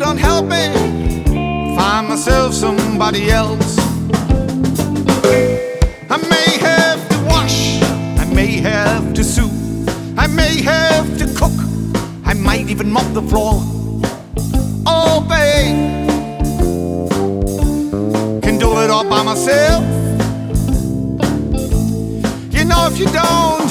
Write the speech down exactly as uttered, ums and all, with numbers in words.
don't help me find myself somebody else. I may have to wash, I may have to sew, I may have to cook, I might even mop the floor. Oh, babe, can do it all by myself. You know, if you don't